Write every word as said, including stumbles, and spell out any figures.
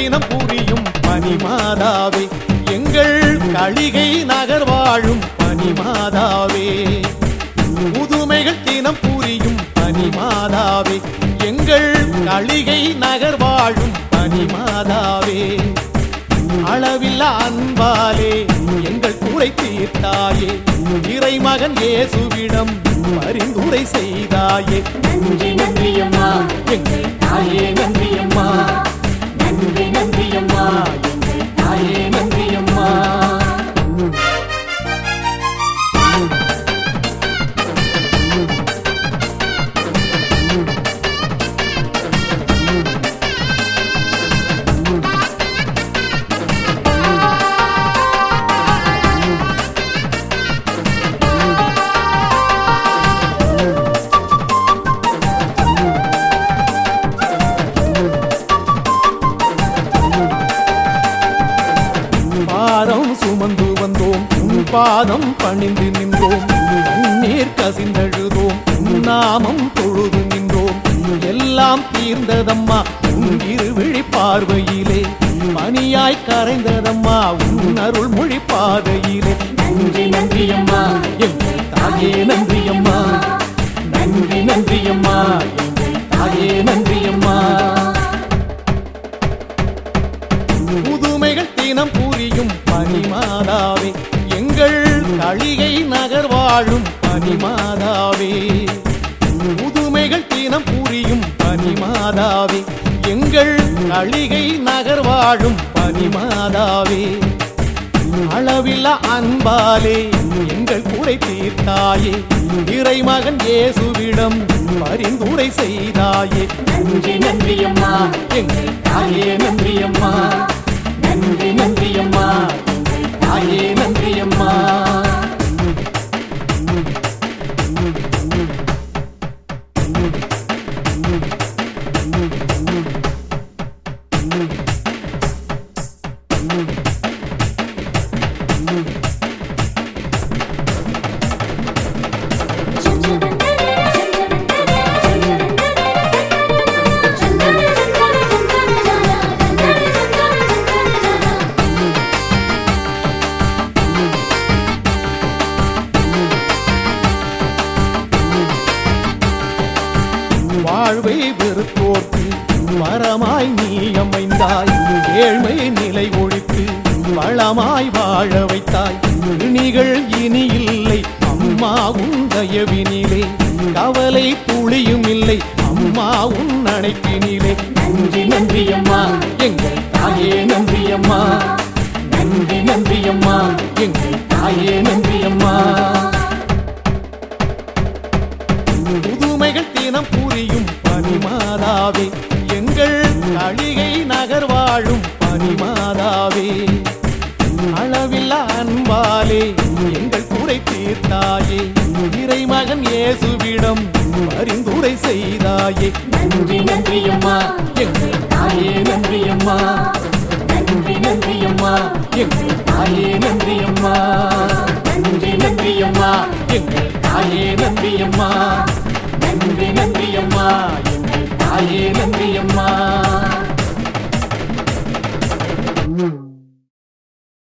தினம் புரியும் பனிமாதாவே எங்கள் களிகை நகர் வாழும் பனிமாதாவே புதுமைகள் தினம் புரியும் பனிமாதாவே எங்கள் களிகை நகர் வாழும் பனிமாதாவே அளவில்லா அன்பாலே எங்கள் குறை தீர்த்தாயே இறைமகன் இயேசுவிடம் பரிந்துரை செய்தாயே நன்றி நன்றியம்மா எங்கள் தாயே நன்றியம்மா நன்றி நன்றியம்மா எங்கள் தாயே நன்றியம்மா சுமந்து வந்தோம் உன் பாதம் பணிந்து நின்றோம் நீர் கசிந்தழுதோம் உன் நாமம் தொழுது நின்றோம் எல்லாம் தீர்ந்ததம்மா உன் இருவிழி பார்வையிலே மணியாய் கரைந்ததம்மா உன் அருள் மொழி பாதையிலே நன்றி நன்றியம்மா எங்கள் தாயே நன்றியம்மா நன்றி நன்றியம்மா எங்கள் தாயே நன்றியம்மா புதுமைகள் தினம் புரியும் பனிமாதாவே எங்கள் களிகை நகர் வாழும் பனிமாதாவே புதுமைகள் தினம் புரியும் பனிமாதாவே எங்கள் களிகை நகர் வாழும் பனிமாதாவே அளவில்லா அன்பாலே எங்கள் குறை தீர்த்தாயே இறைமகன் இயேசுவிடம் பரிந்துரை செய்தாயே நன்றி நன்றியம்மா எங்கள் தாயே நன்றியம்மா நன்றி நன்றியம்மா எங்கள் தாயே நன்றியம்மா வாழ்வை வெறுத்தோர்க்கு வரமாய் நீ அமைந்தாய் ஏழ்மை நிலை ஒழித்து வளமாய் வாழ வைத்தாய் இனிகள் இனி இல்லை அம்மா உன் தயவினிலே கவலை புளியும் இல்லை அம்மா உன் அணைப்பினிலே நன்றி நன்றியம்மா எங்கள் தாயே நன்றியம்மா நன்றி நன்றியம்மா எங்கள் தாயே நன்றியம்மா புதுமைகள் தினம் புரியும் பனிமாதாவே எங்கள் களிகை நகர் வாழும் பனிமாதாவே அளவில்லா அன்பாலே எங்கள் குறை தீர்த்தாயே இறைமகன் இயேசுவிடம் பரிந்துரை செய்தாயே நன்றி நன்றியம்மா எங்கள் தாயே நன்றியம்மா நன்றி நன்றியம்மா எங்கள் தாயே நன்றியம்மா நன்றி நன்றியம்மா எங்கள் தாயே நன்றியம்மா நன்றி நன்றியம்மா எங்கள் தாயே நன்றியம்மா